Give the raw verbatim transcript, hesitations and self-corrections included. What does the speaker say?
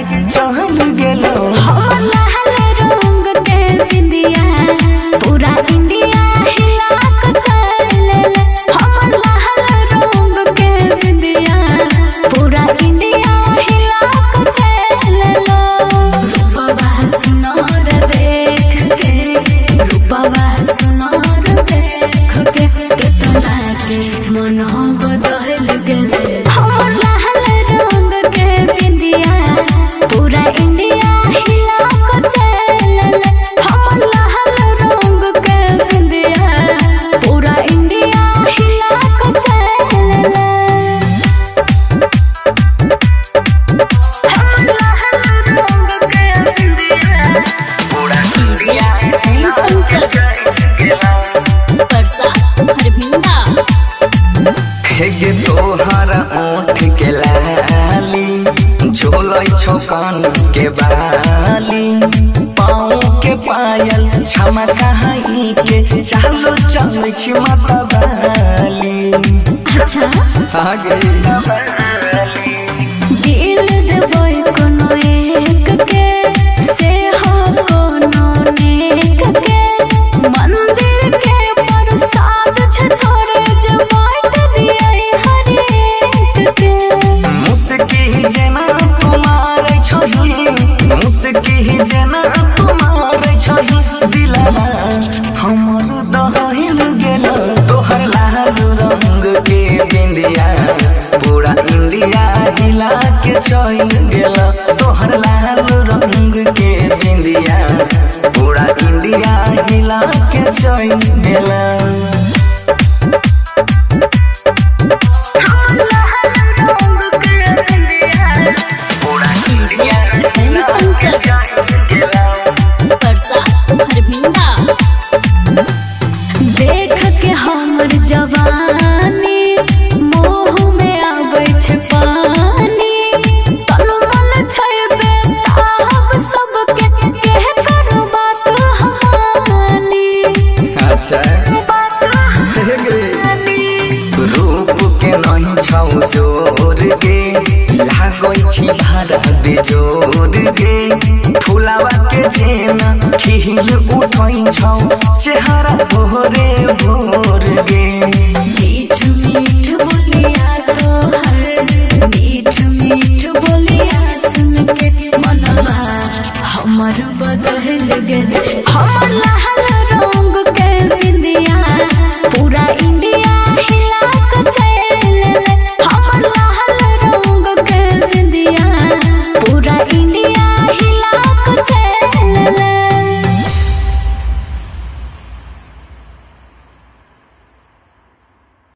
के चल गेलो हमर लाल रंग के बिंदिया पूरा इंडिया हिला के चले हमर लाल रंग के बिंदिया पूरा इंडिया हिला के चले रूपवा सुनर देख के रूपवा सुनर देख के कितना के मन बदल गेले हमर लाल रंग के बिंदिया पूरा इंडिया हिला के चले हमर लाल रंग के बिंदिया पूरा इंडिया हिला के चले हमर लाल रंग के बिंदिया पूरा इंडिया परसा हरभिंडा हेगे तोहर ओठ के लाली झोलै छौ कान के बाली पाँव के पायल छमकाई के चालो चल छी माता बाली अच्छा आ गई बाली दिल देबै कोनो एक के से हो कोनो नेक के मंदिर के प्रसाद छ तोरे जे बाँट दियै हरेक के मुस्की जेना तुम्हारे छही मुस्की जेना तुम्हारे छही दिलवा हमर दहल गेलो तोहर लाल रंग के बिंदिया पूरा इंडिया हिला के चल गेलो तोहर लाल रंग के बिंदिया पूरा इंडिया हिला के चल गेलो पूरा इंडिया परसा हरभिंडा देख के हमर जवानी मोह में आबै छै पानी तन मन छै बेताब सबके कह करो बात हमानी अच्छा रूप के नहीं छौ जोर के लागै छी भाड़ा बेजोर के फुलावा के जेना खिल उठै छौ चेहरा भोरे भोर गे